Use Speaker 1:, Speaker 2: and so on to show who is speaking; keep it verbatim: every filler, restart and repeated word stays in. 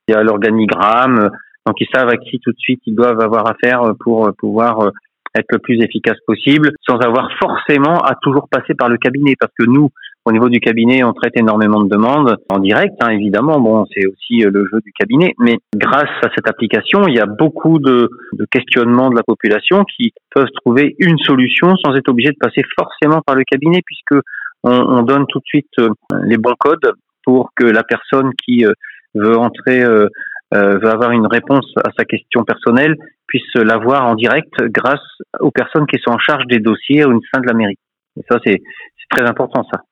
Speaker 1: il y a l'organigramme, donc ils savent à qui tout de suite ils doivent avoir affaire pour pouvoir être le plus efficace possible, sans avoir forcément à toujours passer par le cabinet, parce que nous, au niveau du cabinet, on traite énormément de demandes en direct, hein, évidemment. Bon, c'est aussi le jeu du cabinet, mais grâce à cette application, il y a beaucoup de, de questionnements de la population qui peuvent trouver une solution sans être obligés de passer forcément par le cabinet, puisque on, on donne tout de suite les bons codes pour que la personne qui veut entrer, euh, euh, veut avoir une réponse à sa question personnelle, puisse l'avoir en direct grâce aux personnes qui sont en charge des dossiers au sein de la mairie. Et ça, c'est, c'est très important, ça.